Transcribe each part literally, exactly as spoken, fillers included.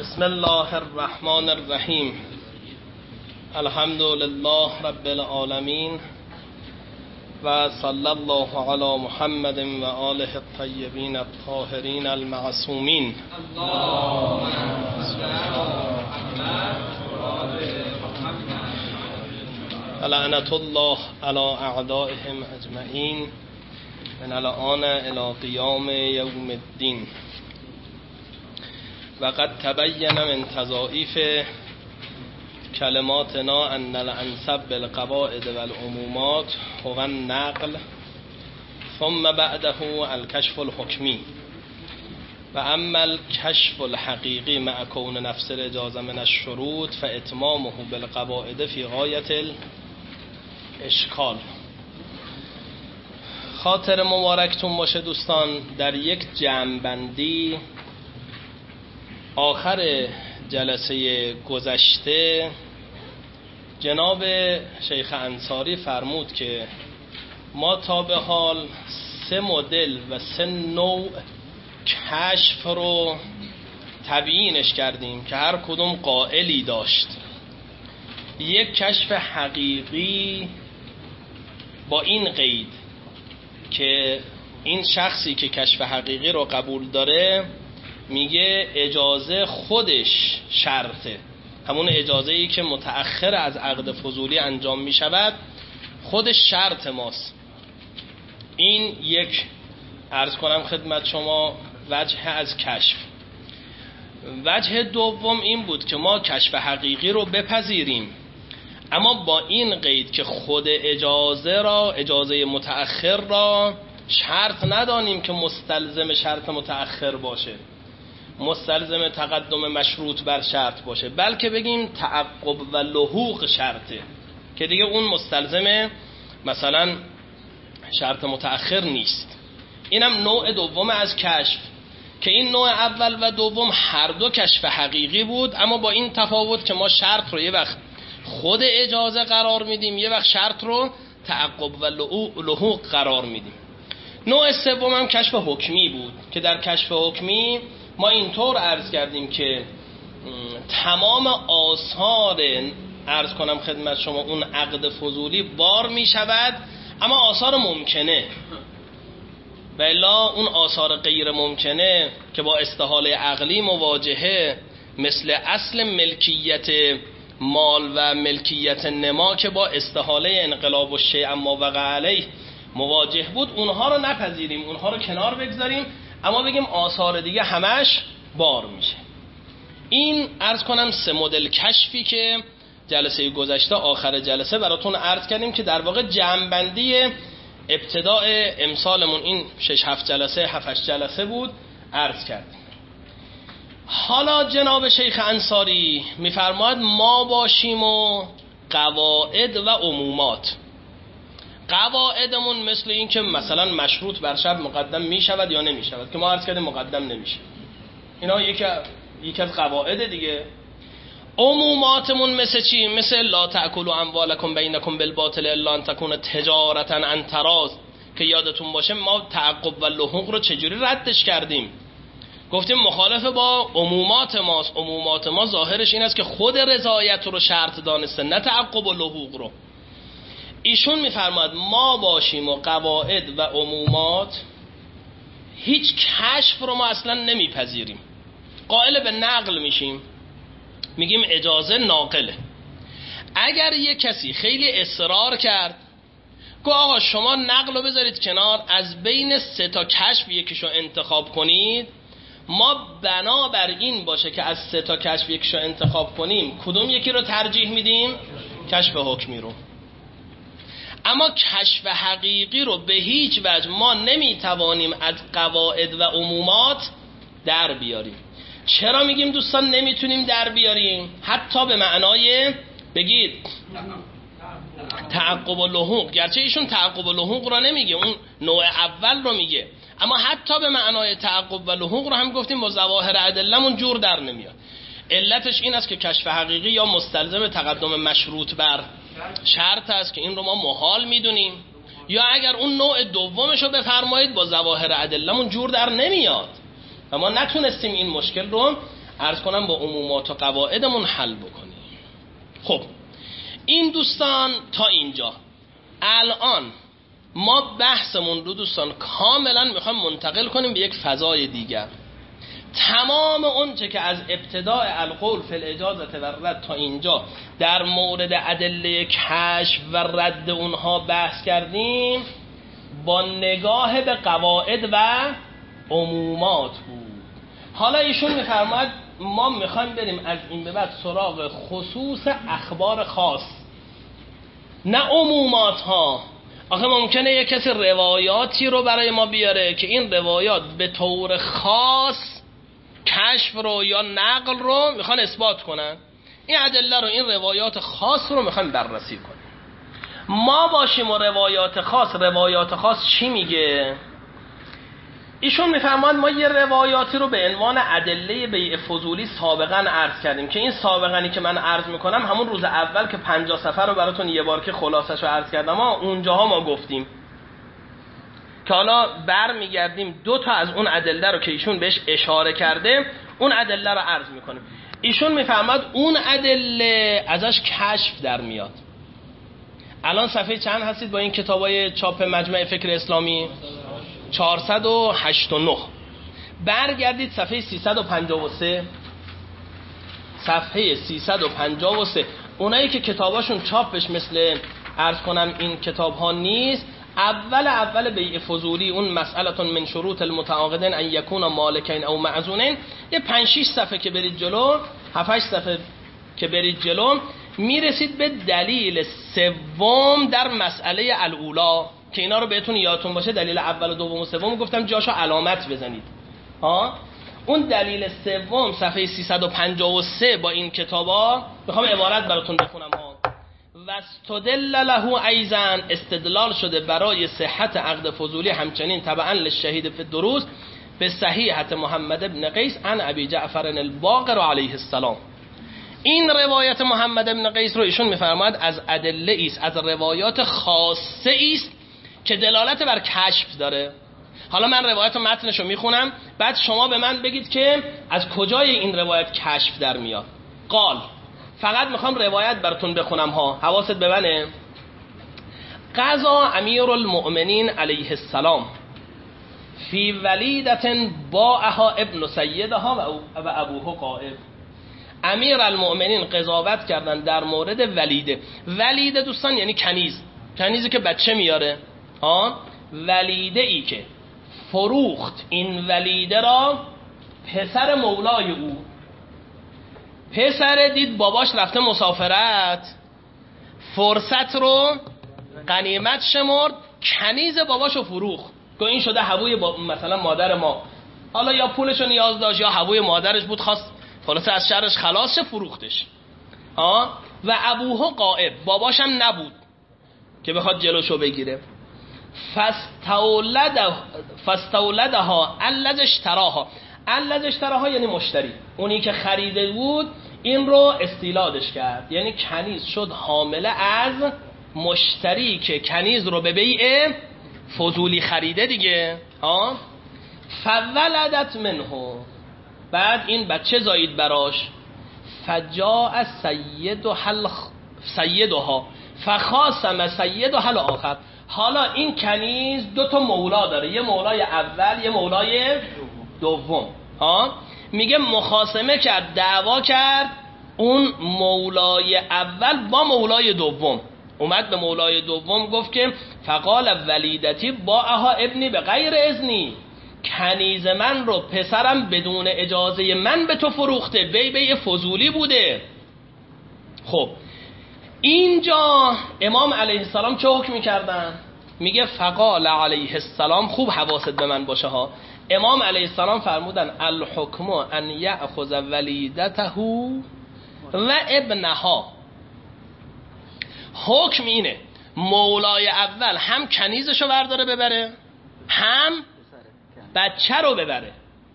بسم الله الرحمن الرحیم. الحمد لله رب العالمین و صلی الله علی محمد و آله الطیبین الطاهرین المعصومین. لعنت الله علی اعدائهم اجمعین من الآن الی قیام یوم الدین. و قد تبین من تضاعیف کلماتنا ان الانسب بالقواعد والعمومات هو النقل ثم بعده الکشف الحکمی و اما الکشف الحقیقی مع کون نفس الاجازه من الشروط فاتمامه بالقواعد فی غایت الاشکال. خاطر مبارکتون باشه دوستان. در یک جمع‌بندی آخر جلسه گذشته جناب شیخ انصاری فرمود که ما تا به حال سه مدل و سه نوع کشف رو تبیینش کردیم که هر کدوم قائلی داشت. یک کشف حقیقی با این قید که این شخصی که کشف حقیقی رو قبول داره میگه اجازه خودش شرطه، همون اجازه‌ای که متأخر از عقد فضولی انجام میشود خودش شرط ماست. این یک عرض کنم خدمت شما وجه از کشف. وجه دوم این بود که ما کشف حقیقی رو بپذیریم اما با این قید که خود اجازه را اجازه متأخر را شرط ندانیم که مستلزم شرط متأخر باشه، مستلزم تقدم مشروط بر شرط باشه، بلکه بگیم تعقب و لحوق شرطه که دیگه اون مستلزم مثلا شرط متأخر نیست. اینم نوع دوم از کشف که این نوع اول و دوم هر دو کشف حقیقی بود اما با این تفاوت که ما شرط رو یه وقت خود اجازه قرار میدیم یه وقت شرط رو تعقب و لحوق قرار میدیم. نوع سوم هم کشف حکمی بود که در کشف حکمی ما اینطور عرض کردیم که تمام آثار عرض کنم خدمت شما اون عقد فضولی بار می شود اما آثار ممکنه و الا اون آثار غیر ممکنه که با استحاله عقلی مواجهه، مثل اصل ملکیت مال و ملکیت نما که با استحاله انقلاب و شیء اما وقع علیه مواجه بود، اونها رو نپذیریم، اونها رو کنار بگذاریم اما بگیم آثار دیگه همش بار میشه. این عرض کنم سه مدل کشفی که جلسه گذشته آخر جلسه براتون عرض کردیم که در واقع جمع‌بندی ابتداء امسالمون این شش هفت جلسه هفت هشت جلسه بود عرض کردیم. حالا جناب شیخ انصاری میفرماید ما باشیم و قواعد و عمومات. قواعدمون مثل این که مثلا مشروط بر شرط مقدم می شود یا نمی شود که ما عرض کردیم مقدم نمیشه، اینا یکی یکی از قواعد دیگه. عموماتمون مثل چی؟ مثل لا تأکلوا اموالکم بینکم بالباطل الا ان تکون تجارتا عن تراض که یادتون باشه ما تعقب و لحوق رو چجوری ردش کردیم، گفتیم مخالف با عمومات ماست. عمومات ما ظاهرش این است که خود رضایت رو شرط دانسته نه تعقب و لحوق رو. ایشون میفرماید ما باشیم و قواعد و عمومات هیچ کشف رو ما اصلا نمیپذیریم، قائل به نقل میشیم، میگیم اجازه ناقله. اگر یک کسی خیلی اصرار کرد گو آقا شما نقل رو بذارید کنار، از بین سه تا کشف یکیشو انتخاب کنید، ما بنا بر این باشه که از سه تا کشف یکیشو انتخاب کنیم کدوم یکی رو ترجیح میدیم؟ کشف حکمی رو. اما کشف حقیقی رو به هیچ وجه ما نمیتوانیم از قواعد و عمومات در بیاریم. چرا میگیم دوستان نمیتونیم در بیاریم؟ حتی به معنای بگید تعقب و لحوق، گرچه ایشون تعقب و لحوق رو نمیگه، اون نوع اول رو میگه، اما حتی به معنای تعقب و لحوق رو هم گفتیم با ظواهر ادله‌مون جور در نمیاد. علتش این است که کشف حقیقی یا مستلزم تقدم مشروط بر شرط است که این رو ما محال میدونیم، یا اگر اون نوع دومش رو بفرمایید با ظواهر ادله‌مون جور در نمیاد و ما نتونستیم این مشکل رو عرض کنم با عمومات و قواعدمون حل بکنیم. خب این دوستان تا اینجا. الان ما بحثمون رو دوستان کاملا میخوایم منتقل کنیم به یک فضای دیگر. تمام اون چه که از ابتداء القول فی الاجازه و رد تا اینجا در مورد ادله کشف و رد اونها بحث کردیم با نگاه به قواعد و عمومات بود. حالا ایشون میفرماید ما میخوایم بریم از این به بعد سراغ خصوص اخبار خاص، نه عمومات ها. آخه ممکنه یک کسی روایاتی رو برای ما بیاره که این روایات به طور خاص کشف رو یا نقل رو میخوان اثبات کنن. این ادله رو، این روایات خاص رو میخوان بررسی کنیم. ما باشیم و روایات خاص، روایات خاص چی میگه؟ ایشون میفرماند ما یه روایاتی رو به عنوان ادله بیع فضولی سابقا عرض کردیم که این سابقانی که من عرض میکنم همون روز اول که پنجاه صفحه رو براتون یه بار که خلاصش رو عرض کردم ها، اونجاها ما گفتیم که حالا بر میگردیم دو تا از اون ادله رو که ایشون بهش اشاره کرده اون ادله رو عرض میکنیم. ایشون میفرماد اون ادله ازش کشف در میاد. الان صفحه چند هستید با این کتابای چاپ مجمع فکر اسلامی؟ چهارصد و هشتاد و نه. برگردید صفحه سیصد و پنجاه و سه. صفحه سیصد و پنجاه و سه. اونایی که کتاباشون چاپش مثل عرض کنم این کتاب ها نیست، اول اول بیع فضولی اون مسئلتون من شروط المتعاقدین ان یکون مالکین او معزونین، یه پنج شش صفحه که برید جلو، هفت هشت صفحه که برید جلو، میرسید به دلیل سوم در مسئله الاولا که اینا رو بهتون یادتون باشه. دلیل اول و دوم و سوم گفتم جاشو علامت بزنید ها. اون دلیل سوم صفحه سیصد و پنجاه و سه با این کتابا میخوام عبارت براتون بخونم ها. واستدل له ایضا، استدلال شده برای صحت عقد فضولی همچنین تبعا للشهید فی الدروس به صحیحت محمد ابن قیس عن ابی جعفر الباقر علیه السلام. این روایت محمد ابن قیس رو ایشون میفرماید از ادله است، از روایات خاصه است که دلالت بر کشف داره. حالا من روایت متنش رو میخونم، بعد شما به من بگید که از کجای این روایت کشف در میاد. قال، فقط میخوام روایت براتون بخونم ها، حواست به منه. قضا امیر المؤمنین علیه السلام فی ولیدت باعها ابن سیدها و ابوه قائب. امیر المؤمنین قضاوت کردن در مورد ولیده. ولیده دوستان یعنی کنیز، کنیزی که بچه میاره ها. ولیده ای که فروخت این ولیده را پسر مولای او. پسر دید باباش رفته مسافرت، فرصت رو غنیمت شمرد، کنیز باباشو فروخت. گو این شده هووی با مثلا مادر ما. حالا یا پولشو نیاز داشت یا هووی مادرش بود، خواست خلاصه از شرش خلاص شه، فروختش ها. و ابوه قائب، باباش هم نبود که بخواد جلوشو بگیره. فاستولده فاستولدها الذی اشتراها. الذی اشتراها یعنی مشتری، اونی که خریده بود این رو استیلادش کرد، یعنی کنیز شد حامله از مشتری که کنیز رو به بیع فضولی خریده دیگه ها. فولدت منه، بعد این بچه زایید براش. فجاء سیدها سیدها فخاصم سیدها الاخر. حالا این کنیز دو تا مولا داره، یه مولای اول یه مولای دوم ها. میگه مخاصمه کرد، دعوا کرد اون مولای اول با مولای دوم. اومد به مولای دوم گفت که فقال ولیدتی باعها ابنی به غیر اذنی، کنیز من رو پسرم بدون اجازه من به تو فروخته، بی بی فضولی بوده. خب اینجا امام علیه السلام چه حکمی کردن؟ میگه فقال علیه السلام، خوب حواست به من باشه ها. امام علیه السلام فرمودن الحکم ان یأخذ ولیدته و ابنها. حکم اینه مولای اول هم کنیزشو برداره ببره، هم بچه رو ببره.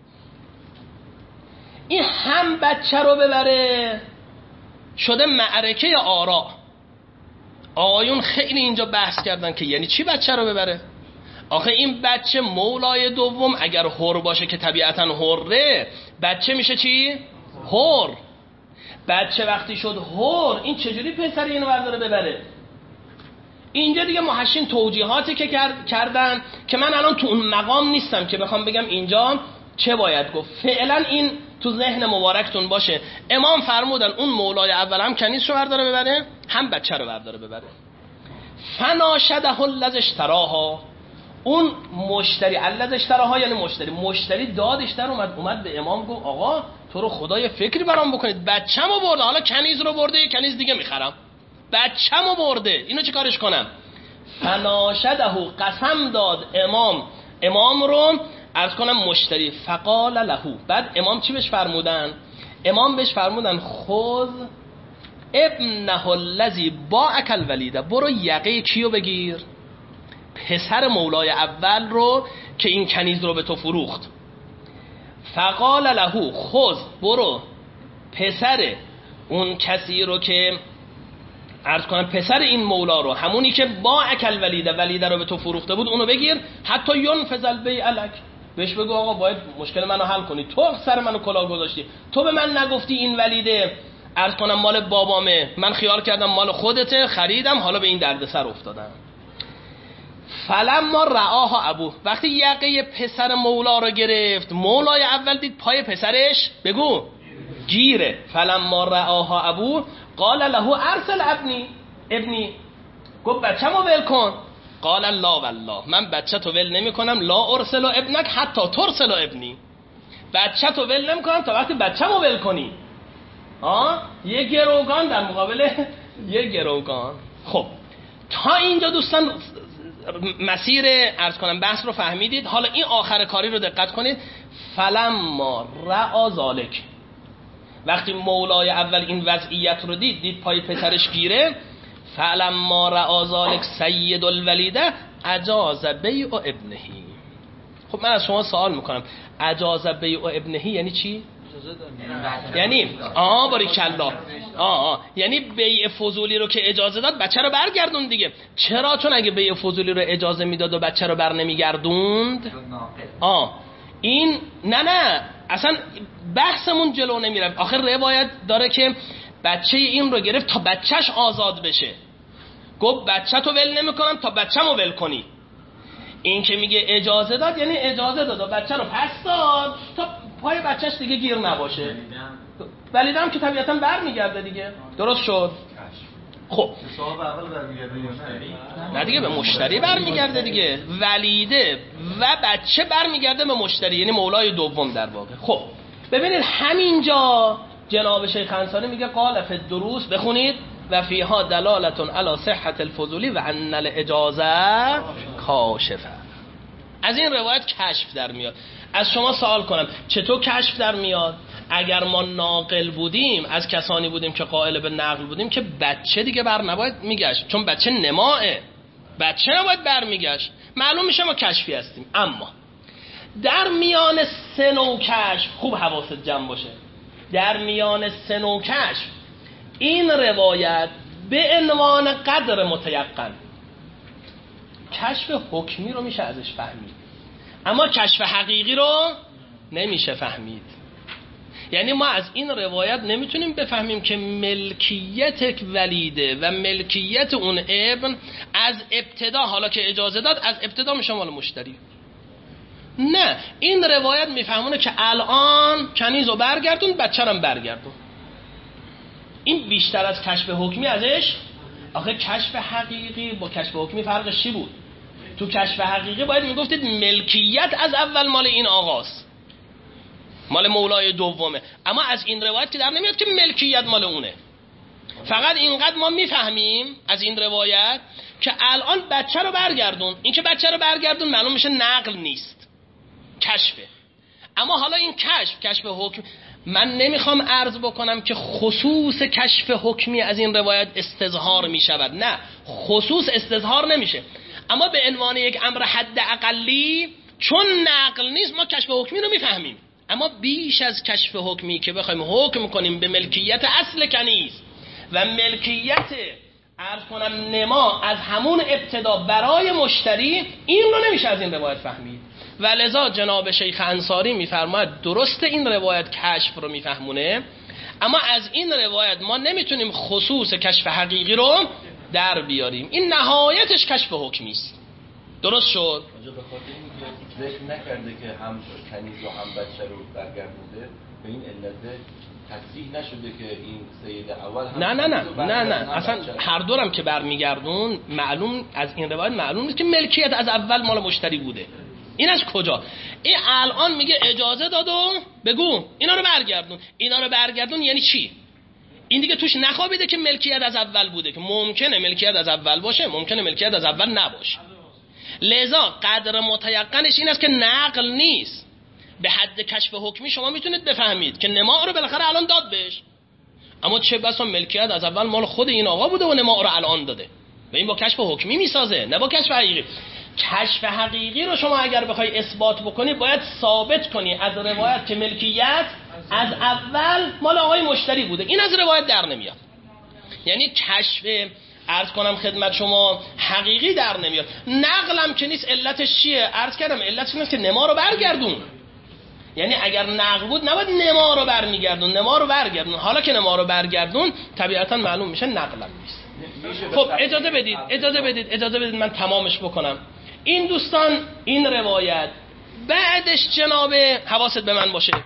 این هم بچه رو ببره شده معرکه آرا. آقایون خیلی اینجا بحث کردن که یعنی چی بچه رو ببره؟ آخه این بچه مولای دوم اگر حر باشه که طبیعتا حره، بچه میشه چی؟ هور. بچه وقتی شد هور، این چجوری پسر اینو برداره ببره؟ اینجا دیگه محشین توجیهاتی که کردن که من الان تو اون مقام نیستم که بخوام بگم اینجا چه باید گفت. فعلا این تو ذهن مبارکتون باشه. امام فرمودن اون مولای اول هم کنیز رو برداره ببره، هم بچه رو برداره ببره. فناشده الذی اشتراها، اون مشتری الذی اشتراها یعنی مشتری مشتری دادش در اومد اومد به امام گفت آقا تو رو خدای فکری برام بکنید، بچه‌مو برده، حالا کنیز رو برده، یه کنیز دیگه میخرم، بچه‌مو برده، اینو چه کارش کنم؟ فناشده، قسم داد امام امام رو عرض کنم مشتری. فقال له، بعد امام چی بهش فرمودن؟ امام بهش فرمودن خذ ابنه الذی باعک الولیده، برو یقه کیو بگیر؟ پسر مولای اول رو که این کنیز رو به تو فروخت. فقال له خذ، برو پسر اون کسی رو که عرض کنم پسر این مولا رو، همونی که باعک الولیده ولیده رو به تو فروخته بود، اونو بگیر. حتی ینفذ البیع لک، بهش بگو آقا باید مشکل منو حل کنی، تو سر منو کلاه گذاشتی، تو به من نگفتی این ولیده عرض کنم مال بابامه، من خیال کردم مال خودته، خریدم، حالا به این دردسر افتادم. فلما رعاها ابوه، وقتی یقه پسر مولا رو گرفت، مولای اول دید پای پسرش بگو گیره. فلما رعاها ابوه قال له ارسل ابنی ابنی، گفت بچه‌مو ول کن. قال لا والله، من بچه تو ول نمی کنم، لا ارسل ابنک حتی ترسل ابنی، بچه تو ول نمی کنم تا وقتی بچه‌مو ول کنی. آه یه گروگان در مقابل یه گروگان. خب تا اینجا دوستان مسیر عرض کنم بحث رو فهمیدید. حالا این آخر کاری رو دقت کنید. فلما رعا ذالک، وقتی مولای اول این وضعیت رو دید، دید پای پسرش گیره. فلما رعا ذالک سید الولیده اجاز بیع ابنه. خب من از شما سوال میکنم، اجاز بیع ابنه یعنی چی؟ یعنی آه باریکالله آه آه یعنی بیع فضولی رو که اجازه داد بچه رو برگردون دیگه. چرا؟ چون اگه بیع فضولی رو اجازه میداد و بچه رو بر نمیگردوند، آه این نه نه اصلا بحثمون جلو نمیره. آخر روایت داره که بچه این رو گرفت تا بچهش آزاد بشه، گفت بچه تو ول نمیکنم تا بچه‌مو ول کنی. این که میگه اجازه داد یعنی اجازه داد و بچه رو پس داد تا پای بچهش دیگه گیر نباشه. ولیده هم که طبیعتا بر میگرده دیگه. درست شد؟ خب نه دیگه به مشتری بر میگرده دیگه. ولیده و بچه بر میگرده به مشتری، یعنی مولای دوم در واقع. خب ببینید همینجا جناب شیخ انصاری میگه قال فی الدروس، بخونید، و فیها دلالتون علی صحت الفضولی و ان الاجازه کاشفه. از این روایت کشف در میاد. از شما سوال کنم چطور کشف در میاد؟ اگر ما ناقل بودیم، از کسانی بودیم که قائل به نقل بودیم، که بچه دیگه بر نباید میگشت، چون بچه نماه، بچه نباید بر میگشت. معلوم میشه ما کشفی هستیم. اما در میان سه نوع کشف، خوب حواست جمع باشه، در میان سه نوع کشف این روایت به عنوان قدر متیقن، کشف حکمی رو میشه ازش فهمید، اما کشف حقیقی رو نمیشه فهمید. یعنی ما از این روایت نمیتونیم بفهمیم که ملکیت ولیده و ملکیت اون ابن از ابتدا، حالا که اجازه داد، از ابتدا میشه مال مشتری. نه، این روایت میفهمونه که الان کنیزو برگردون، بچه‌رم برگردون. این بیشتر از کشف حکمی ازش. آخه کشف حقیقی با کشف حکمی فرقش چی بود؟ تو کشف حقیقی باید میگفتید ملکیت از اول مال این آقاست، مال مولای دومه. اما از این روایت که در نمیاد که ملکیت مال اونه. فقط اینقدر ما میفهمیم از این روایت که الان بچه رو برگردون. این که بچه رو برگردون معلوم میشه نقل نیست، کشفه. اما حالا این کشف، کشف حکم، من نمیخوام عرض بکنم که خصوص کشف حکمی از این روایت استظهار میشود، نه، خصوص استظهار نمیشه، اما به عنوان یک امر حد اقلی، چون نقل نیست، ما کشف حکمی رو میفهمیم. اما بیش از کشف حکمی که بخوایم حکم کنیم به ملکیت اصل کنیز و ملکیت عرض کنم نما از همون ابتدا برای مشتری، این رو نمیشه از این روایت فهمید. و لذا جناب شیخ انصاری میفرماید درست این روایت کشف رو میفهمونه، اما از این روایت ما نمیتونیم خصوص کشف حقیقی رو در بیاریم. این نهایتش کشف حکمی است. درست شد؟ اونجا به خاطر اینکه ذکر نکرده که هم کنیز و هم بچه رو برگردونده، به این علت تصریح نشده که این سید اول هم نه نه نه نه نه اصلا هر دورم که برمیگردون معلوم از این روایت معلوم نیست که ملکیت از اول مال مشتری بوده. این از کجا؟ این الان میگه اجازه داد و بگو اینا رو برگردون. اینا رو برگردون یعنی چی؟ این دیگه توش نخوابیده که ملکیت از اول بوده، که ممکنه ملکیت از اول باشه، ممکنه ملکیت از اول نباشه. لذا قدر متیقنش این است که نقل نیست. به حد کشف حکمی شما میتونید بفهمید که نماء رو بالاخره الان داد بهش، اما چه بسا ملکیت از اول مال خود این آقا بوده و نماء رو الان داده. و این با کشف حکمی میسازه، نه با کشف حقیقی. کشف حقیقی رو شما اگر بخوای اثبات بکنی باید ثابت کنی از روایت که ملکیت از اول مال آقای مشتری بوده. این از روایت در نمیاد. یعنی کشف عرض کنم خدمت شما حقیقی در نمیاد. نقلم که نیست. علتش چیه؟ عرض کردم علتش اینه که نما رو برگردون. یعنی اگر نقل بود نباید نما رو برمیگردون، نما رو برگردون. حالا که نما رو برگردون طبیعتا معلوم میشه نقلم نیست. خب اجازه بدید اجازه بدید اجازه بدید من تمامش بکنم. این دوستان این روایت بعدش جناب حواست به من باشه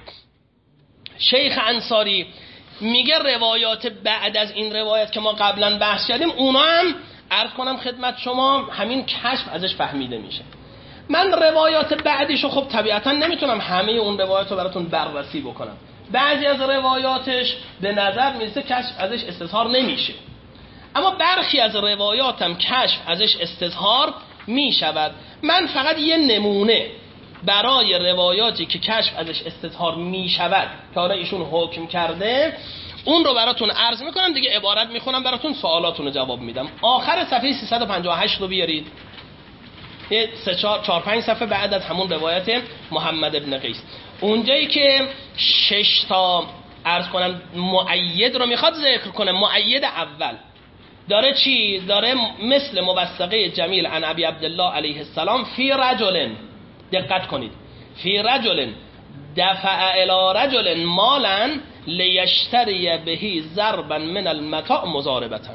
شیخ انصاری میگه روایات بعد از این روایت که ما قبلا بحث کردیم اونا هم عرض کنم خدمت شما همین کشف ازش فهمیده میشه. من روایات بعدیشو خب طبیعتا نمیتونم همه اون روایات رو براتون بررسی بکنم. بعضی از روایاتش به نظر میرسه کشف ازش استظهار نمیشه، اما برخی از روایاتم کشف ازش استظهار میشود. من فقط یه نمونه برای روایاتی که کشف ازش استظهار میشود که حالا ایشون حکم کرده اون رو براتون عرض میکنم، دیگه عبارت میخونم براتون، سوالاتون رو جواب میدم. آخر صفحه سیصد و پنجاه و هشت رو بیارید، یه سه چهار چهار پنج صفحه بعد از همون روایت محمد ابن قیس، اونجایی که شش تا عرض کنم مؤید رو میخواد ذکر کنه. مؤید اول داره چی؟ داره مثل موثقه جمیل عن ابی عبدالله علیه السلام فی رجل، دقت کنید، فی رجل دفع الی رجل مالا لیشتری بهی ضربا من المتاع مضاربتا.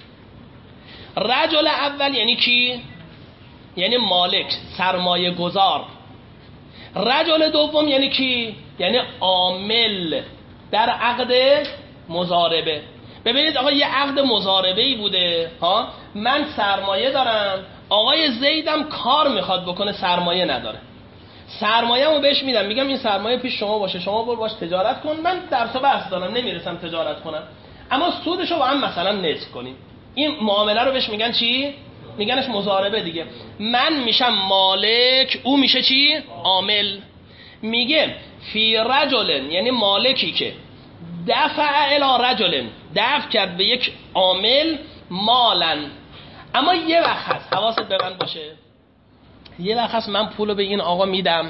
رجل اول یعنی کی؟ یعنی مالک، سرمایه گذار. رجل دوم یعنی کی؟ یعنی عامل در عقد مضاربه. ببینید آقا یه عقد مضاربه‌ای بوده ها، من سرمایه دارم، آقای زیدم کار میخواد بکنه سرمایه نداره، سرمایه‌مو بهش میدم، میگم این سرمایه پیش شما باشه، شما برو باش تجارت کن، من درس و بحث دارم نمیرسم تجارت کنم، اما سودشو با هم مثلا نصف کنیم. این معامله رو بهش میگن چی؟ میگنش مضاربه دیگه. من میشم مالک، او میشه چی؟ عامل. میگه فی رجل یعنی مالکی که دفع الی رجل، دفع کرد به یک عامل مالا، اما یه وقت هست حواست به من باشه، یه وقت هست من پولو به این آقا میدم،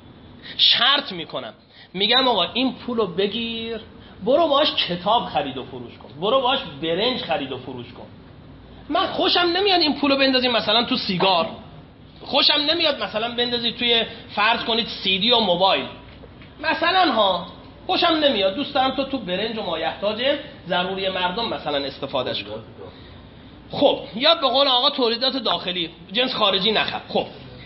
شرط میکنم، میگم آقا این پولو بگیر برو باش کتاب خرید و فروش کن، برو باش برنج خرید و فروش کن. من خوشم نمیاد این پولو بندازیم مثلا تو سیگار، خوشم نمیاد مثلا بندازید توی فرض کنید سیدی و موبایل مثلا ها، خوشم نمیاد، دوست دارم تو تو برنج و مایحتاج ضروری مردم مثلا استفادهش کن. خب یا به قول آقا تولیدات داخلی، جنس خارجی نخر. خب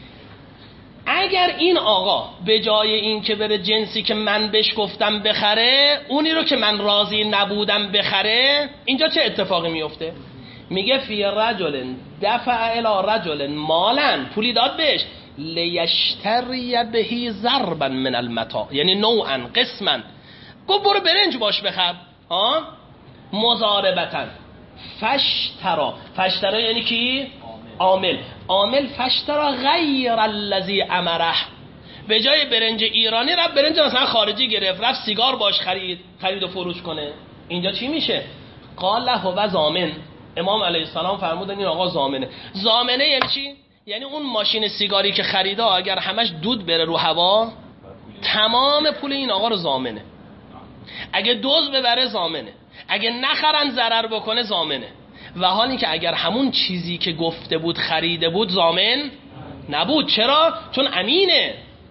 اگر این آقا به جای این که بره جنسی که من بهش گفتم بخره، اونی رو که من راضی نبودم بخره، اینجا چه اتفاقی میفته؟ میگه فی رجل دفع الی رجل مالا، پولی داد بهش، لیشتری بهی ضربا من المتاع، یعنی نوعا قسما، گفت برو برنج باش بخر ها، مضاربتا فشترا، فشترا یعنی کی؟ عامل. عامل فشترا غیر الذی امره، به جای برنج ایرانی رفت برنج مثلا خارجی گرفت، رفت سیگار باش خرید خرید و فروش کنه. اینجا چی میشه؟ قال هو ضامن. امام علیه السلام فرمودن این آقا ضامنه. ضامنه یعنی چی؟ یعنی اون ماشین سیگاری که خریده اگر همش دود بره رو هوا، تمام پول این آقا رو ضامنه. اگه دوز ببره ضامنه، اگه نخرن ضرر بکنه ضامنه. و حالی که اگر همون چیزی که گفته بود خریده بود ضامن نبود. چرا؟ چون امینه،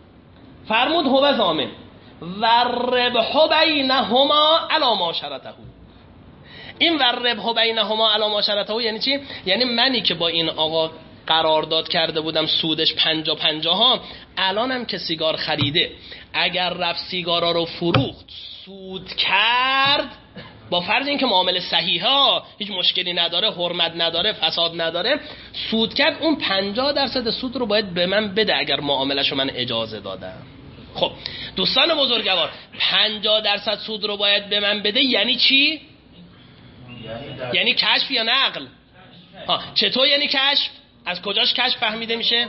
فرمود هو ضامن و ربح بینهما علی ما شرطه. این و ربح بینهما علی ما شرطه یعنی چی؟ یعنی منی که با این آقا قرارداد کرده بودم سودش پنجا پنجا ها، الانم که سیگار خریده اگر رفت سیگارا رو فروخت سود کرد، با فرض این که معامله صحیحه ها، هیچ مشکلی نداره، حرمت نداره، فساد نداره، سود کرد، اون پنجاه درصد سود رو باید به من بده اگر معاملهشو من اجازه دادم. خب دوستان بزرگوار، پنجاه درصد سود رو باید به من بده یعنی چی؟ یعنی, یعنی کشف یا نقل؟ ها چطور یعنی کشف؟ از کجاش کشف فهمیده میشه؟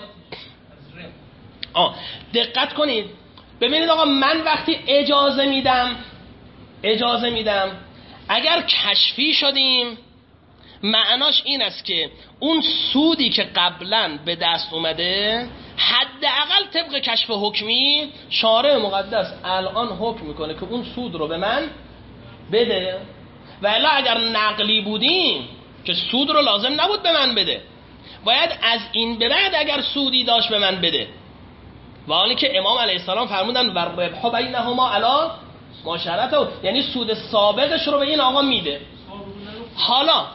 آه دقت کنید ببینید آقا، من وقتی اجازه میدم اجازه میدم اگر کشفی شدیم معناش این است که اون سودی که قبلا به دست اومده حداقل طبق کشف حکمی شارع مقدس الان حکم میکنه که اون سود رو به من بده، و الا اگر نقلی بودیم که سود رو لازم نبود به من بده، باید از این به بعد اگر سودی داشت به من بده. و حالی که امام علیه السلام فرمودن و ربح بینهما علی ما شرطه، یعنی سود سابقش رو به این آقا میده. حالا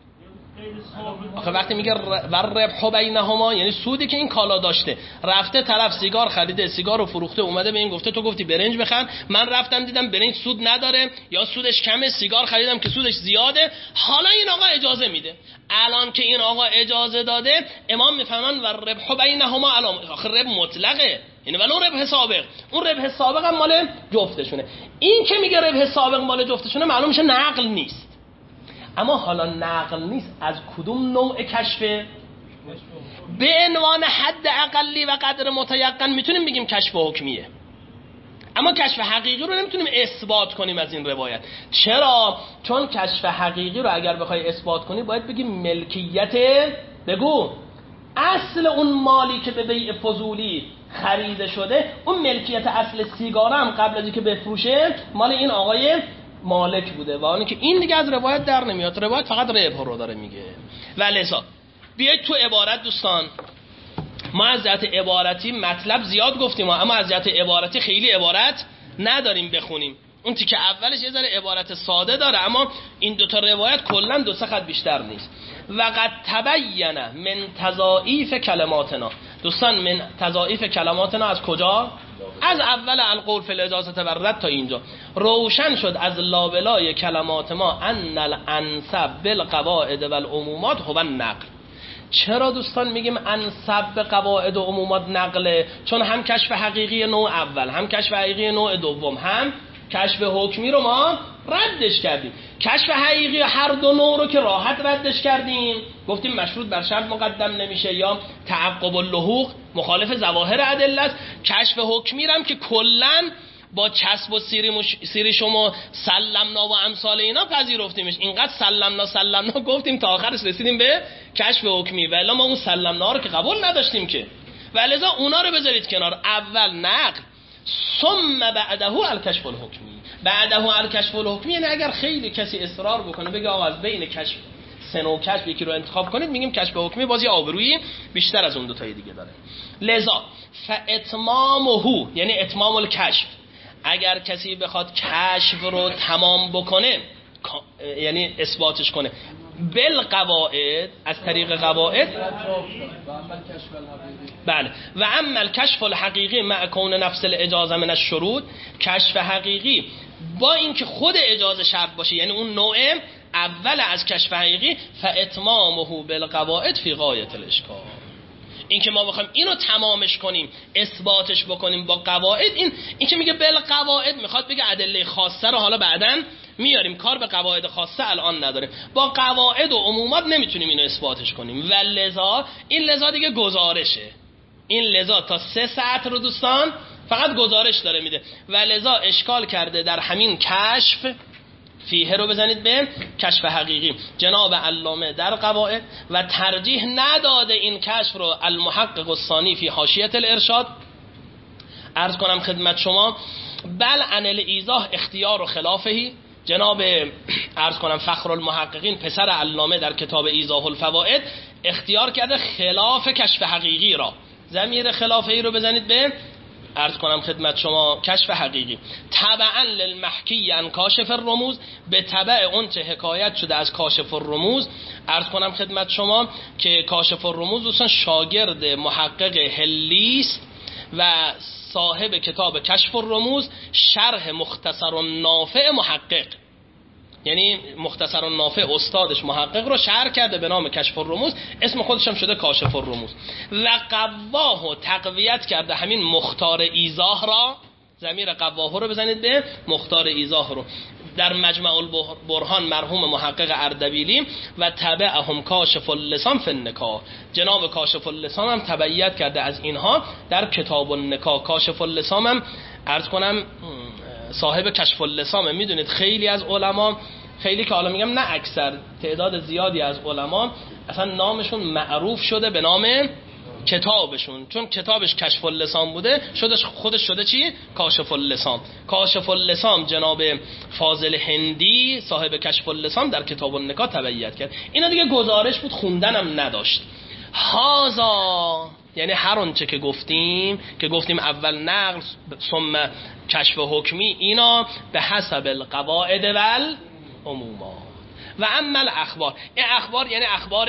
آخه وقتی میگه و ربح بینهما یعنی سودی که این کالا داشته، رفته طرف سیگار خریده، سیگار رو فروخته، اومده به این گفته تو گفتی برنج بخر، من رفتم دیدم برنج سود نداره یا سودش کمه، سیگار خریدم که سودش زیاده، حالا این آقا اجازه میده. الان که این آقا اجازه داده، امام میفهمن و ربح بینهما علی، آخه ربح مطلقه، یعنی ولو ربح سابق، اون ربح سابق هم مال جفتشونه. این که میگه ربح سابق مال جفتشونه معلوم میشه نقل نیست. اما حالا نقل نیست، از کدوم نوع کشفه؟ به عنوان حد اقلی و قدر متیقن میتونیم بگیم کشف حکمیه، اما کشف حقیقی رو نمیتونیم اثبات کنیم از این روایت. چرا؟ چون کشف حقیقی رو اگر بخوای اثبات کنی باید بگیم ملکیت، بگو اصل اون مالی که به بیع فضولی خریده شده، اون ملکیت اصل سیگار هم قبل از اینکه بفروشه مال این آقای مالک بوده، و اون که این دیگه از روایت در نمیاد، روایت فقط ربح رو داره میگه. ولذا بیاید تو عبارت دوستان، ما از جهت عبارتی مطلب زیاد گفتیم اما از جهت عبارتی خیلی عبارت نداریم بخونیم. اون تیکه اولش یه ذره عبارت ساده داره، اما این دوتا روایت کلا دو سه خط بیشتر نیست. و قد تبین من تضاعیف کلماتنا. دوستان من تضاعیف کلماتنا از کجا؟ از اول القول فی الاجازه و رد تا اینجا روشن شد از لابلای کلمات ما ان الانسب بالقواعد والعمومات هو النقل. چرا دوستان میگیم انسب به قواعد و عمومات نقله؟ چون هم کشف حقیقی نوع اول، هم کشف حقیقی نوع دوم، هم کشف حکمی رو ما ردش کردیم. کشف حقیقی هر دو نوع رو که راحت ردش کردیم، گفتیم مشروط بر شرط مقدم نمیشه یا تعقب اللحوق مخالف ظواهر ادله است. کشف حکمی هم که کلن با چسب و سیری, مش... سیری شما سلمنا و امثال اینا پذیرفتیمش، اینقدر سلمنا سلمنا گفتیم تا آخرش رسیدیم به کشف حکمی، ولی ما اون سلمنا رو که قبول نداشتیم که، ولذا اونا رو بذارید کنار. اول نقل، ثم بعده الکشف الحکمی. بعده الکشف الحکمی یعنی اگر خیلی کسی اصرار بکنه بگه آقا از بین کشف سن و کشف یکی رو انتخاب کنید، میگیم کشف حکمی بازی آبرویی بیشتر از اون دو تای دیگه داره. لذا فاتمامه یعنی اتمام الکشف، اگر کسی بخواد کشف رو تمام بکنه یعنی اثباتش کنه بالقواعد، از طریق قواعد، بله، و اما الکشف الحقیقی مع کون نفس الاجازه من الشروط، کشف حقیقی با اینکه خود اجازه شرط باشه، یعنی اون نوع اول از کشف حقیقی، فاتمامه بالقواعد فی غایت الاشکال. این که ما بخوایم اینو تمامش کنیم، اثباتش بکنیم با قواعد، این این که میگه بالقواعد میخواد بگه ادله خاصه رو حالا بعداً میاریم، کار به قواعد خاصه الان نداره، با قواعد و عمومات نمیتونیم اینو اثباتش کنیم. و لذا این لذا دیگه گزارشه، این لذا تا سه ساعت رو دوستان فقط گزارش داره میده، و لذا اشکال کرده در همین کشف فیه رو بزنید به کشف حقیقی جناب علامه در قواعد، و ترجیح نداده این کشف رو المحقق الثانی فی حاشیه الارشاد. عرض کنم خدمت شما بل عن الایضاح اختیار و خلافهی، جناب عرض کنم فخر المحققین پسر علامه در کتاب ایضاح الفوائد اختیار کرده خلاف کشف حقیقی را. ضمیر خلافه ای رو بزنید به عرض کنم خدمت شما کشف حقیقی تبعا للمحکی عن کاشف الرموز، به تبع اون چه حکایت شده از کاشف الرموز. عرض کنم خدمت شما که کاشف الرموز دوستان شاگرد محقق هلی است و صاحب کتاب کشف الرموز شرح مختصر النافع محقق، یعنی مختصر النافع استادش محقق رو شرح کرده به نام کشف الرموز، اسم خودش هم شده کاشف الرموز. و قواه و تقویت کرده همین مختار ایضاح را، ضمیر قواه رو بزنید به مختار ایضاح رو، در مجمع البرهان مرحوم محقق اردبیلی. و تبعهم کاشف اللسان فی النکاح، جناب کاشف اللسان هم تبعیت کرده از اینها در کتاب النکاح. کاشف اللسان هم عرض کنم صاحب کشف اللسان، میدونید خیلی از علما، خیلی که حالا میگم نه اکثر، تعداد زیادی از علما اصلا نامشون معروف شده به نام کتابشون، چون کتابش کشف اللسان بوده، شدش خودش شده چی؟ کاشف اللسان. کاشف اللسان جناب فاضل هندی صاحب کشف اللسان در کتاب النکاح تبعیت کرد. اینا دیگه گزارش بود، خوندنم نداشت. هازا یعنی هر اونچه که گفتیم که گفتیم اول نقل ثم کشف حکمی، اینا به حسب القواعد والعمومات. و اما الاخبار، این اخبار یعنی اخبار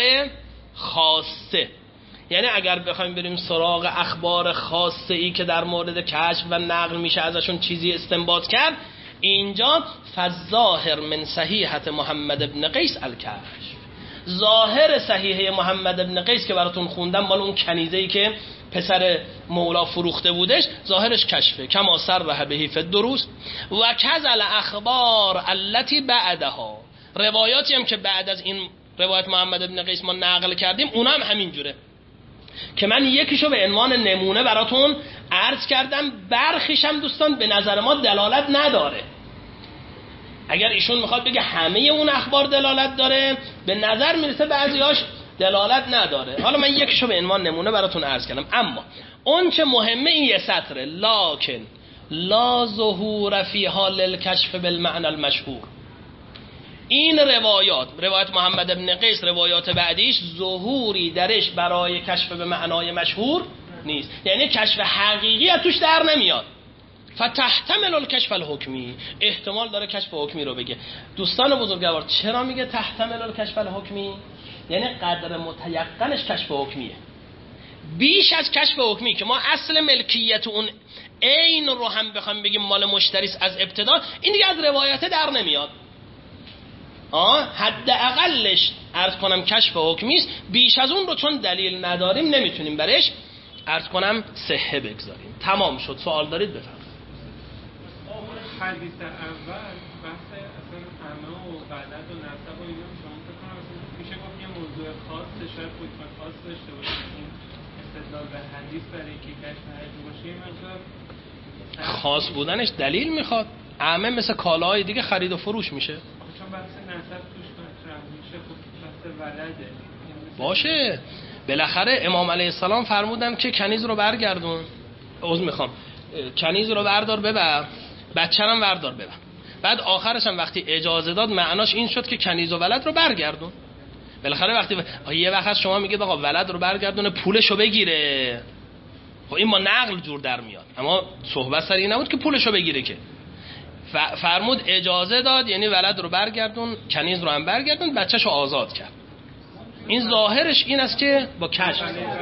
خاصه، یعنی اگر بخوایم بریم سراغ اخبار خاصه ای که در مورد کشف و نقل میشه ازشون چیزی استنباط کرد، اینجا فالظاهر من صحیحت محمد ابن قیس الکشف، ظاهر صحیحه محمد ابن قیس که براتون خوندم مال اون کنیزه‌ای که پسر مولا فروخته بودش، ظاهرش کشفه. کما صرح به فی الدروس و کذل اخبار التي بعدها، روایاتی هم که بعد از این روایت محمد ابن قیس ما نقل کردیم اونا هم همین جوره که من یکیشو به عنوان نمونه براتون عرض کردم. برخیش هم دوستان به نظر ما دلالت نداره. اگر ایشون میخواد بگه همه اون اخبار دلالت داره، به نظر میرسه بعضیاش دلالت نداره. حالا من یکیشو به عنوان نمونه براتون عرض کردم. اما اون چه مهمه این یه سطره، لکن لا ظهور فیها للکشف بالمعنى المشهور. این روایات، روایت محمد ابن قیس، روایات بعدیش ظهوری درش برای کشف به معنای مشهور نیست، یعنی کشف حقیقی از توش در نمیاد. فتحتمل الکشف الحکمی، احتمال داره کشف حکمی رو بگه. دوستان بزرگوار چرا میگه تحتمل الکشف الحکمی؟ یعنی قدر متیقنش کشف حکمیه، بیش از کشف حکمی که ما اصل ملکیت اون عین رو هم بخوام بگیم مال مشتریس از ابتدا، این دیگه از روایت در نمیاد. آه حد اقلش عرض کنم کشف حکمی است، بیش از اون رو چون دلیل نداریم نمیتونیم برش عرض کنم صحه بگذاریم. تمام شد. سوال دارید بفرمایید. حدیث اول بحث اصلا انا و بدد و نسب و اینا شما فکر کنم میشه گفت یه موضوع خاصه، شاید حکم خاص داشته باشه. این استدلال به حدیث برای اینکه کشف حقیقی باشه این مقدار خاص بودنش دلیل میخواد. عامه مثل کالاهای دیگه خرید و فروش میشه. چون بحث نسب توش مطرح میشه، خب بحث ولده باشه. بالاخره امام علیه السلام فرمودن که کنیز رو برگردون، عذر میخوام، کنیز رو بردار ببر، بچه‌رم بردار ببر. بعد آخرش هم وقتی اجازه داد معناش این شد که کنیز و ولد رو برگردون. بالاخره وقتی ب... یه وقت شما میگید آقا ولد رو برگردونه پولشو بگیره، خب این با نقل جور در میاد، اما صحبت سر این نبود که پولشو بگیره که. ف... فرمود اجازه داد، یعنی ولد رو برگردون، کنیز رو هم برگردون، بچه‌شو آزاد کرد. این ظاهرش این است که با کشف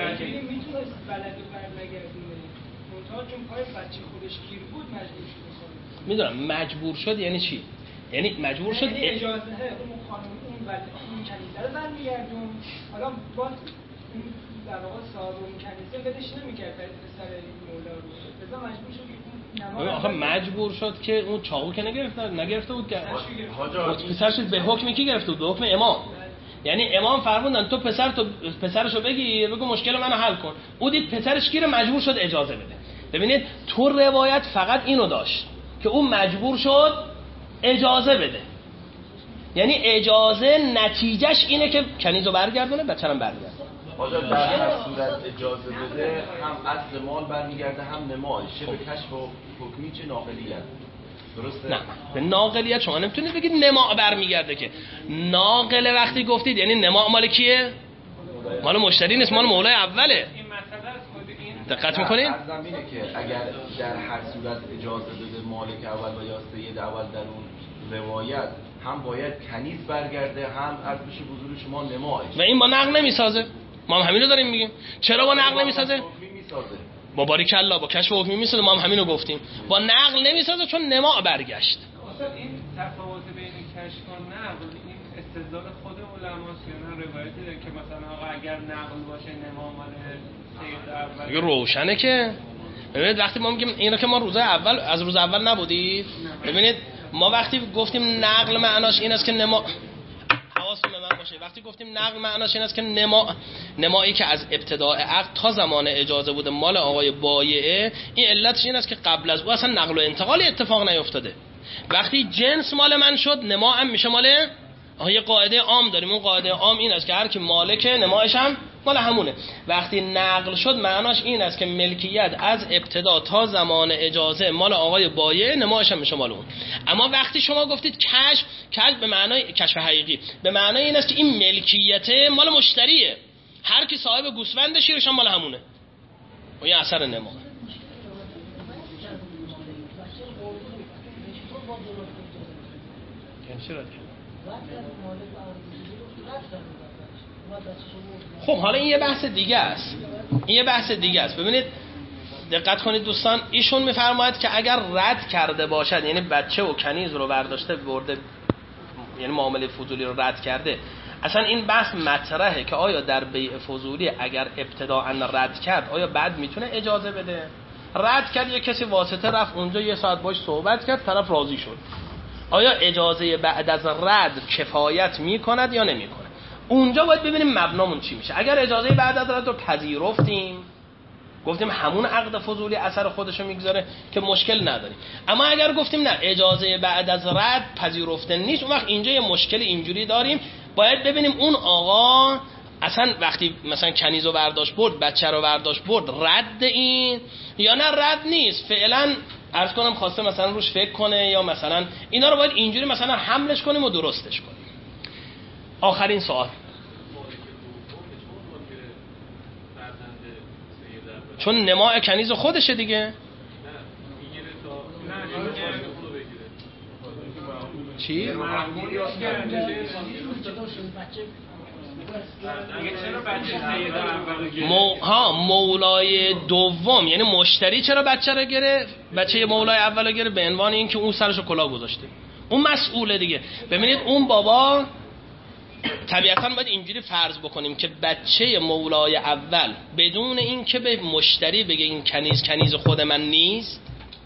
میدونم مجبور شد یعنی چی؟ یعنی مجبور شد یعنی اجازه اون خانم اون ولی اون کنیزه رو برمیگردون، حالا باز اون در واقع صاحب اون کنیزه بدش نمیکرد پسر مولا رو، لذا مجبور شد که اون آخه مجبور شد که اون چاقو که نگرفت نگرفته بود که پسرش به حکمی کی گرفته بود؟ به حکم امام. یعنی امام فرمودن تو پسر تو پسرشو بگیر بگو مشکل منو حل کن. او دید پسرش گیره، مجبور شد اجازه بده. ببینید تو روایت فقط اینو داشت که اون مجبور شد اجازه بده، یعنی اجازه نتیجهش اینه که کنیزو برگردونه، بچه‌رم برگردونه. آجا در هر صورت اجازه بده هم اصل مال برمیگرده هم نمای، چه به کشف و حکمی چه ناقلیت. درسته؟ نه به ناقلیت شما نمیتونید بگید نما برمیگرده که. ناقل وقتی گفتید یعنی نما مال کیه؟ مال مشتری نیست، مال مولای اوله. این مسئله از خود این دقت میکنین؟ زمینه که اگر در هر صورت اجازه داده مالک اول و یا سید اول در اون روایت هم باید کنیز برگرده هم عرض بشه حضور شما نمایش و این با نقل نمیسازه. ما هم همین رو داریم میگیم. چرا با نقل نمیسازه؟ با باریک الله با کشف حکمی میسازه. ما هم همین رو گفتیم. با نقل نمیسازه چون نما برگشت. اصلا این تفاوت بین کشف و نقل این استدلال خود علماست یا نه روایتی داره که مثلا آقا اگر نقل باشه نما مال سید اول روشنه که ببینید وقتی ما میگیم اینا که ما روز اول از روز اول نبودید ببینید ما وقتی گفتیم نقل معناش این است که نما حواستون به من باشه وقتی گفتیم نقل معناش این است که نما نمایی که از ابتداء عقد تا زمان اجازه بوده مال آقای بایعه این علتش این است که قبل از او اصلا نقل و انتقالی اتفاق نیفتاده. وقتی جنس مال من شد نما هم میشه مال آها یه قاعده عام داریم اون قاعده عام این است که هر کی مالکه نمایش هم مال همونه. وقتی نقل شد معناش این است که ملکیت از ابتدا تا زمان اجازه مال آقای بایع نمایش هم میشه مال اون. اما وقتی شما گفتید کشف کشف به معنای کشف حقیقی به معنای این است که این ملکیت مال مشتریه هر کی صاحب گوسفند شیرش هم مال همونه و این اثر نما. خب حالا این یه بحث دیگه است این یه بحث دیگه است. ببینید دقت کنید دوستان ایشون میفرماید که اگر رد کرده باشد یعنی بچه و کنیز رو برداشته برده یعنی معامله فضولی رو رد کرده اصلا این بحث مطرحه که آیا در بیع فضولی اگر ابتداءً رد کرد آیا بعد میتونه اجازه بده. رد کرد یه کسی واسطه رفت اونجا یه ساعت باش صحبت کرد طرف راضی شد آیا اجازه بعد از رد کفایت میکند یا نمیکند. اونجا باید ببینیم مبنامون چی میشه. اگر اجازه بعد از رد رو پذیرفتیم گفتیم همون عقد فضولی اثر خودشو میگذاره که مشکل نداریم. اما اگر گفتیم نه اجازه بعد از رد پذیرفته نیست اون وقت اینجا یه مشکل اینجوری داریم. باید ببینیم اون آقا اصلا وقتی مثلا کنیزو برداشت برد بچه رو برداشت برد رد این یا نه رد نیست فعلا عرض کنم خواسته مثلا روش فکر کنه یا مثلا اینا رو باید اینجوری مثلا حملش کنیم و درستش کنیم. آخرین سوال چون نماء کنیز خودشه دیگه چی؟ مو... ها مولای دوم یعنی مشتری چرا بچه رو گرفت بچه مولای اول رو گرفت به عنوان اینکه اون سرشو کلاه گذاشته اون مسئوله دیگه. ببینید اون بابا طبیعتاً باید اینجوری فرض بکنیم که بچه مولای اول بدون اینکه به مشتری بگه این کنیز کنیز خود من نیست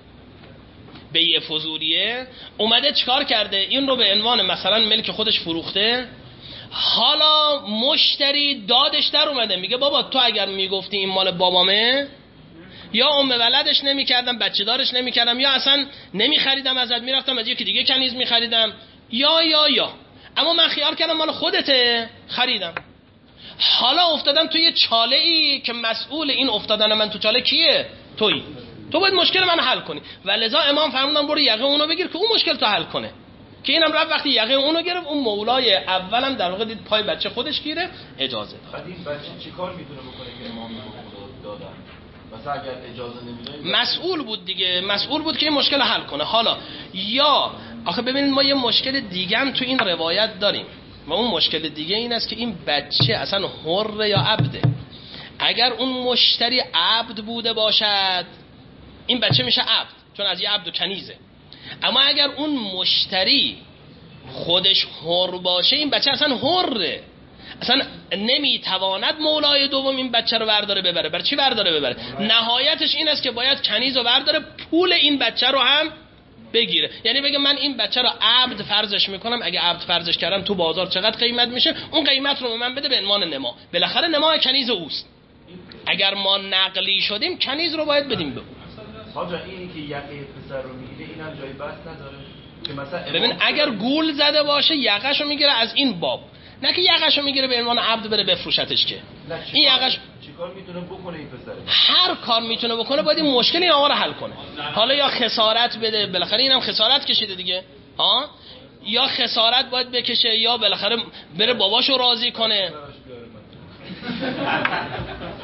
بیع فضولیه اومده چیکار کرده این رو به عنوان مثلا ملک خودش فروخته. حالا مشتری دادش در اومده میگه بابا تو اگر میگفتی این مال بابامه یا ام ولدش نمیکردم بچه دارش نمیکردم یا اصلا نمیخریدم ازت میرفتم از یکی دیگه کنیز میخریدم یا یا یا اما من خیال کردم مال خودته خریدم. حالا افتادم توی یه چاله ای که مسئول این افتادن من تو چاله کیه؟ تویی. تو باید مشکل من حل کنی و لذا امام فرمودن برو یقه اونو بگیر که اون مشکل تو حل کنه که اینم رفت وقتی یقه اونو گرفت اون مولای اولم در واقع دید پای بچه خودش گیره اجازه داد. بعد این بچه چیکار میتونه بکنه که امام دادن مثلا اگر اجازه نمیده مسئول بود دیگه مسئول بود که این مشکل حل کنه. حالا یا آخه ببینید ما یه مشکل دیگه هم تو این روایت داریم و اون مشکل دیگه این است که این بچه اصلا حر یا عبده. اگر اون مشتری عبد بوده باشد این بچه میشه عبد چون از یه عبد و کنیزه. اما اگر اون مشتری خودش حر باشه این بچه اصلا حره اصلا نمیتواند مولای دوم این بچه رو برداره ببره. برای چی برداره ببره؟ نهایتش این است که باید کنیز رو برداره پول این بچه رو هم بگیره. یعنی بگه من این بچه رو عبد فرضش میکنم اگه عبد فرضش کردم تو بازار چقدر قیمت میشه اون قیمت رو به من بده به عنوان نما. بالاخره نما کنیز اوست. اگر ما نقلی شدیم کنیز رو باید بدیم به اون. حاجا اینی که یقه پسر رو میگیره اینم جای بحث نداره که مثلا ببین اگر گول زده باشه یقهشو میگیره از این باب نه که یقهشو میگیره به عنوان عبد بره بفروشتش که این یقهش چیکار میتونه بکنه این پسر؟ هر کار میتونه بکنه باید این مشکل این آقا رو حل کنه. حالا یا خسارت بده بالاخره اینم خسارت کشیده دیگه ها یا خسارت باید بکشه یا بالاخره بره باباشو راضی کنه.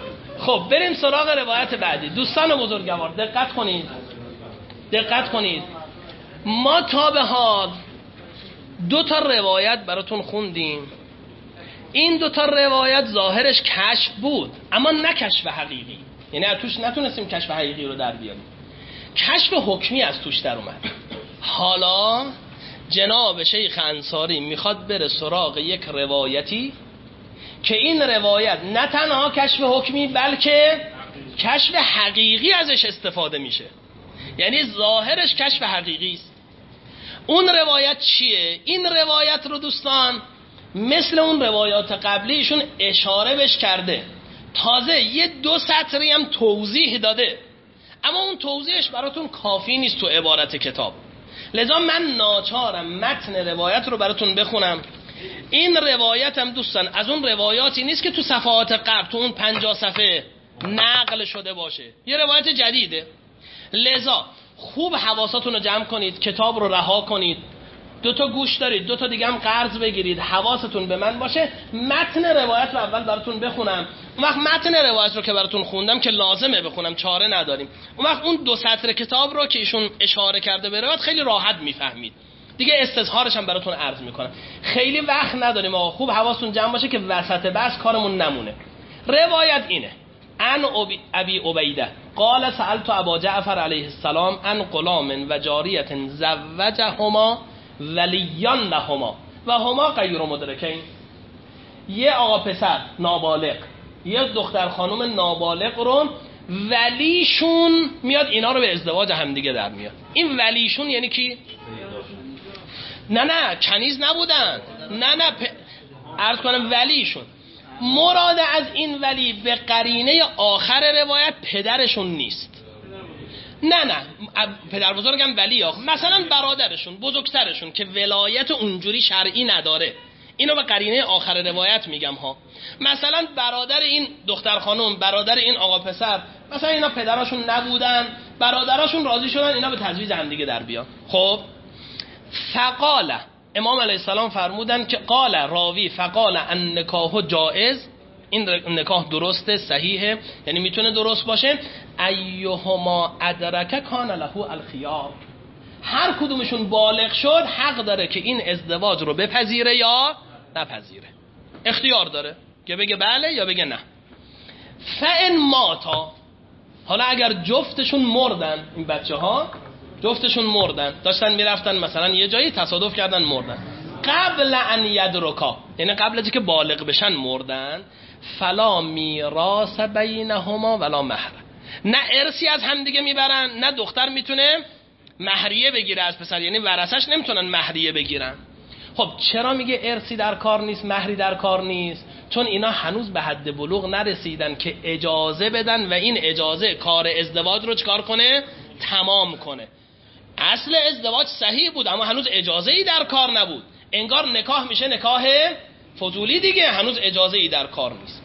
خب بریم سراغ روایت بعدی. دوستان بزرگوار دقت کنید، دقت کنید. ما تا به حال دو تا روایت براتون خوندیم. این دو تا روایت ظاهرش کشف بود اما نه کشف حقیقی، یعنی از توش نتونستیم کشف حقیقی رو در بیاریم، کشف حکمی از توش در اومد. حالا جناب شیخ انصاری میخواد بره سراغ یک روایتی که این روایت نه تنها کشف حکمی بلکه کشف حقیقی ازش استفاده میشه، یعنی ظاهرش کشف حقیقی است. اون روایت چیه؟ این روایت رو دوستان مثل اون روایات قبلیشون اشاره بش کرده، تازه یه دو سطری هم توضیح داده، اما اون توضیحش براتون کافی نیست تو عبارت کتاب، لذا من ناچارم متن روایت رو براتون بخونم. این روایت هم دوستان از اون روایاتی نیست که تو صفحات قبل تو اون پنجاه صفحه نقل شده باشه، یه روایت جدیده. لذا خوب حواساتون رو جمع کنید، کتاب رو رها کنید، دو تا گوش دارید، دو تا دیگه هم قرض بگیرید، حواستون به من باشه. متن روایت رو اول براتون بخونم، اون وقت متن روایت رو که براتون خوندم که لازمه بخونم، چاره نداریم، اون وقت اون دو سطر کتاب رو که ایشون اشاره کرده به روایت خیلی راحت میفهمید دیگه. استظهارش هم براتون عرض میکنم، خیلی وقت نداریم آقا، خوب حواستون جمع باشه که وسط بحث کارمون نمونه. روایت اینه: ان ابی عبیده قال سألت ابا جعفر علیه السلام ان غلام و جاریه زوجهما ولیان لهما و هما غیر مدرکین. یه آقا پسر نابالغ یه دختر خانم نابالغ رو ولیشون میاد اینا رو به ازدواج همدیگه در میاد. این ولیشون یعنی کی؟ نه نه کنیز نبودن، نه نه پ... عرض کنم ولیشون. مراد از این ولی به قرینه آخر روایت پدرشون نیست، نه نه پدر بزرگم ولی آخ، مثلا برادرشون بزرگترشون که ولایت اونجوری شرعی نداره، اینو به قرینه آخر روایت میگم ها. مثلا برادر این دختر خانم، برادر این آقا پسر، مثلا اینا پدرشون نبودن، برادرشون راضی شدن اینا به تزویج هم دیگه در بیان. خب فقال امام علیه السلام فرمودن که قال راوی فقال ان نکاح جائز، این نکاح درسته صحیحه، یعنی میتونه درست باشه. ایهما ادرک کان له الخیار، هر کدومشون بالغ شد حق داره که این ازدواج رو بپذیره یا نپذیره، اختیار داره که بگه بله یا بگه نه. فان ماتا، حالا اگر جفتشون مردن، این بچه ها جفتشون مردن، داشتن میرفتن مثلا یه جایی تصادف کردن مردن، قبل ان یدرکا، یعنی قبل از اینکه بالغ بشن مردن، فلا میراث بینهما ولا مهر، نه ارثی از هم دیگه میبرن، نه دختر میتونه مهریه بگیره از پسر، یعنی ورثش نمیتونن مهریه بگیرن. خب چرا میگه ارثی در کار نیست، مهری در کار نیست؟ چون اینا هنوز به حد بلوغ نرسیدن که اجازه بدن و این اجازه کار ازدواج رو چکار کنه؟ تمام کنه. اصل ازدواج صحیح بود اما هنوز اجازه ای در کار نبود، انگار نکاح میشه نکاح فضولی دیگه، هنوز اجازه ای در کار نیست.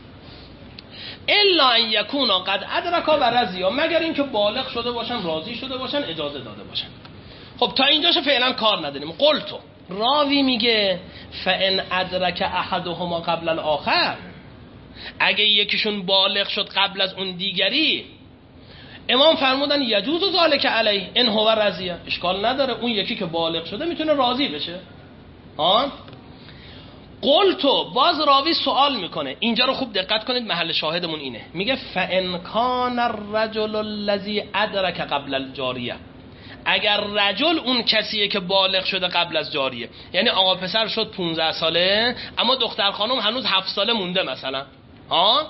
الا ان یکونا قد ادرکا و رضیا، مگر اینکه بالغ شده باشن، راضی شده باشن، اجازه داده باشن. خب تا اینجاشو فعلا کار نداریم. قلتو، راوی میگه فان ادرک احدهما قبل الاخر، اگه یکیشون بالغ شد قبل از اون دیگری، امام فرمودن یجوز ذالک علیه ان هو رضیه، اشکال نداره، اون یکی که بالغ شده میتونه راضی بشه. ها قلتو، باز راوی سوال میکنه، اینجا رو خوب دقت کنید، محل شاهدمون اینه، میگه فان کان الرجل الذی ادرک قبل الجاریه، اگر رجل اون کسیه که بالغ شده قبل از جاریه، یعنی آقا پسر شد پونزده ساله اما دختر خانم هنوز هفت ساله مونده مثلا، ها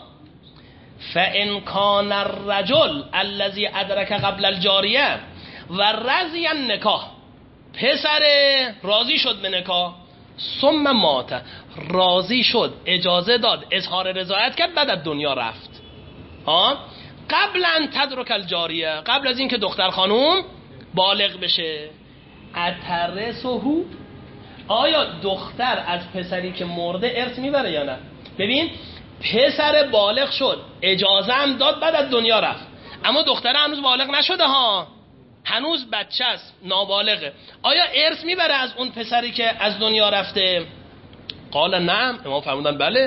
فان کان الرجل الذی ادرک قبل الجاریه و رضی النکاح، پسر راضی شد به نکاح، ثم مات، راضی شد، اجازه داد، اظهار رضایت کرد، بعد از دنیا رفت، ها قبل ان تدرک الجاریه، قبل از اینکه دختر خانم بالغ بشه، اترسه، آیا دختر از پسری که مرده ارث میبره یا نه؟ ببین پسر بالغ شد، اجازه هم داد، بعد از دنیا رفت، اما دختر هنوز بالغ نشده ها، هنوز بچه است، نابالغه، آیا ارث میبره از اون پسری که از دنیا رفته؟ قال نعم، امام فرمودن بله،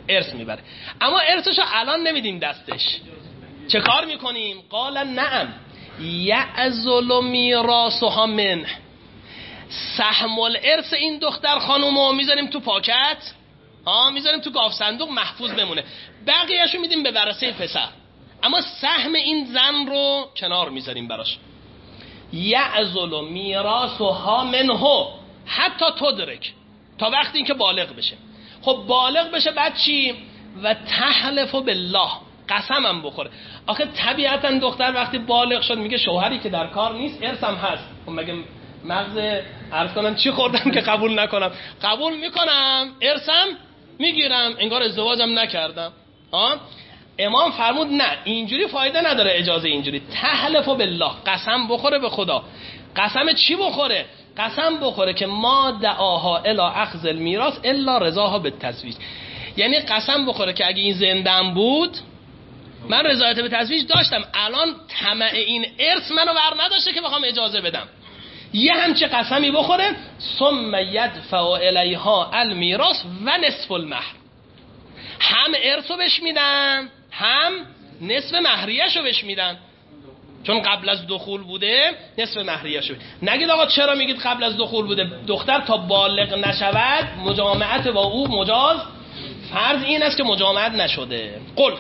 ارث میبره. اما ارثشو الان نمیدیم دستش، چه کار میکنیم؟ قال نعم یعزل میراثها منه، سهم الارث این دختر خانومو میذاریم تو پاکت، ها میذاریم تو گاف صندوق محفوظ بمونه، بقیه‌شو میدیم به ورثه پسر، اما سهم این زن رو کنار میذاریم براش. یعزل میراثها منه حتی تدرک، تا وقتی این که بالغ بشه. خب بالغ بشه بعد چی؟ و تحلف بالله، قسمم بخوره. آخه طبیعتا دختر وقتی بالغ شد میگه شوهری که در کار نیست ارثم هست. خب مگه مغز عرض کنم چی خوردم که قبول نکنم؟ قبول میکنم، ارثم میگیرم، انگار ازدواجم نکردم. آه؟ امام فرمود نه، اینجوری فایده نداره اجازه اینجوری. تحلف بالله، قسم بخوره به خدا. قسم چی بخوره؟ قسم بخوره که ما دعاها الی اخذ المیراث الا رضاها بالتزویج، یعنی قسم بخوره که اگه این زندم بود من رضایت به تزویج داشتم، الان طمع این ارث منو ور نداشته که بخوام اجازه بدم. یه همچه قسمی بخوره. ثم یدفع الیها المیراث و نصف المهر، هم ارثو بهش میدن هم نصف مهریه‌شو بهش میدن، چون قبل از دخول بوده نصف مهریه‌شو. نگید آقا چرا میگید قبل از دخول بوده؟ دختر تا بالغ نشود مجامعت با او مجاز، فرض این است که مجامعت نشده. قلت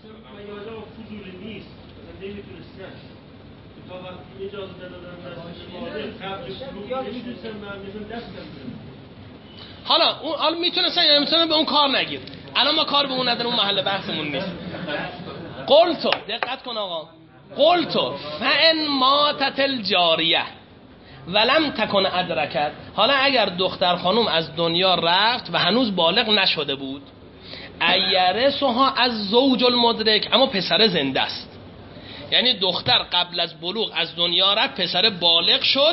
حالا اون حالا میتونستن یا نمیتونن به اون کار نگیر، الان ما کار به اون نداریم، اون محل بحثمون نیست. قلتو، دقت کن آقا، قلتو فان ماتت الجاریه ولم تکن ادرکت، حالا اگر دختر خانوم از دنیا رفت و هنوز بالغ نشده بود، ایرثها از زوج المدرک، اما پسر زنده است، یعنی دختر قبل از بلوغ از دنیا رفت، پسر بالغ شد،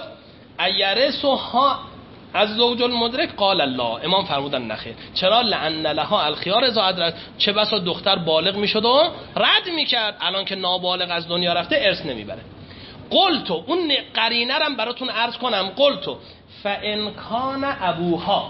ایرثها از زوج المدرک. قال الله، امام فرمودن نخیر. چرا؟ لعن لها الخيار اذا ادرک، چه بسا دختر بالغ میشد و رد میکرد، الان که نابالغ از دنیا رفته ارث نمیبره. قلتو، اون قرینه رم براتون عرض کنم، قلتو فان کان ابوها،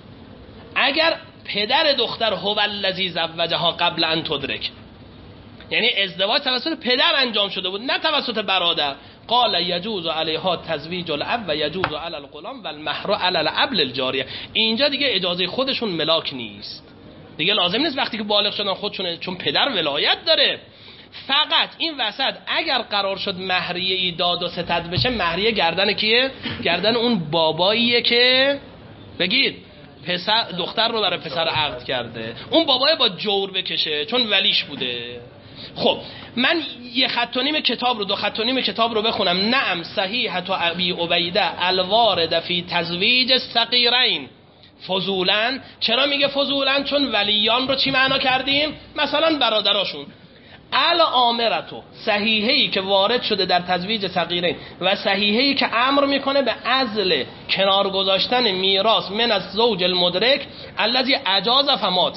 اگر پدر دختر هو الذی زوجها قبل ان تدرک، یعنی ازدواج توسط پدر انجام شده بود نه توسط برادر، قال یجوز علیها تزویج الاب و یجوز علی الغلام و المهر علی الابل الجاریه. اینجا دیگه اجازه خودشون ملاک نیست، دیگه لازم نیست وقتی که بالغ شدن خودشون، چون پدر ولایت داره. فقط این وسط اگر قرار شد مهریه ای داد و ستد بشه، مهریه گردن کیه؟ گردن اون باباییه که بگید پسر دختر رو برای پسر عقد کرده، اون بابای با جور بکشه چون ولیش بوده. خب من یه خط و نیم کتاب رو دو خط و نیم کتاب رو بخونم. نعم صحیحه ابی عبیده الوارد فی تزویج الصغیرین فضولا. چرا میگه فضولا؟ چون ولیان رو چی معنا کردیم؟ مثلا برادراشون. الامرتو، صحیحه‌ای که وارد شده در تزویج صغیرین و صحیحه‌ای که امر میکنه به عزل کنار گذاشتن میراث من از زوج المدرک الذی اجاز فمات،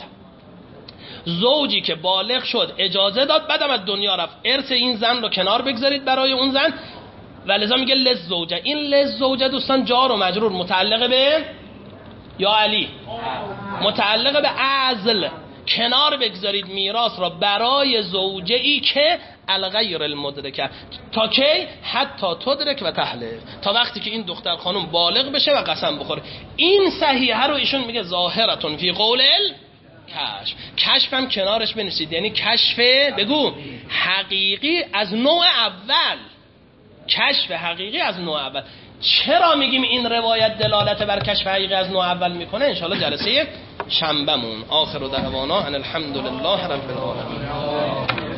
زوجی که بالغ شد اجازه داد بعدم از دنیا رفت، ارث این زن رو کنار بگذارید برای اون زن، ولذا میگه لز زوجه. این لز زوجه دوستان جار و مجرور متعلق به یا علی، متعلق به عزل، کنار بگذارید میراث را برای زوجه ای که الغیر المدرکه، تا کی؟ حتی تدرک و تحلف، تا وقتی که این دختر خانم بالغ بشه و قسم بخوره. این صحیحه رو ایشون میگه ظاهرتون فی قول کشف. کشف هم کنارش بنویسید، یعنی کشف بگو حقیقی از نوع اول، کشف حقیقی از نوع اول. چرا میگیم این روایت دلالت بر کشف حقیقی از نوع اول میکنه؟ انشاءالله جلسه شنبهمون. آخر دعوانا ان الحمد لله رب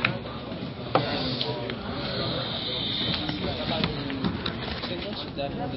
العالمین.